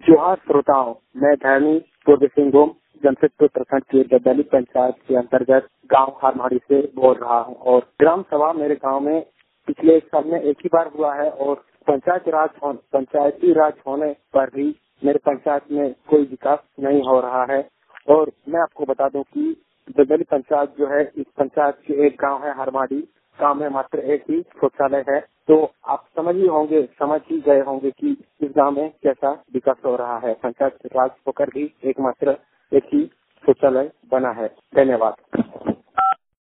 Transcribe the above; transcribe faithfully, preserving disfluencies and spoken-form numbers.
जोहार श्रोताओं, मैं धर्मी पूर्व सिंहभूम जमशेदपुर प्रखंड के ददली पंचायत के अंतर्गत गांव हारमाड़ी से बोल रहा हूं और ग्राम सभा मेरे गांव में पिछले साल में एक ही बार हुआ है और पंचायत राज पंचायती राज होने पर भी मेरे पंचायत में कोई विकास नहीं हो रहा है। और मैं आपको बता दूं कि ददली पंचायत जो है, इस पंचायत के एक गांव है हारमाड़ी, गांव में मात्र एक ही शौचालय है। तो आप समझ ही होंगे समझ ही गए होंगे कि इस गांव में कैसा विकास हो रहा है। पंचायत राज होकर भी एकमात्र एक ही शौचालय बना है। धन्यवाद।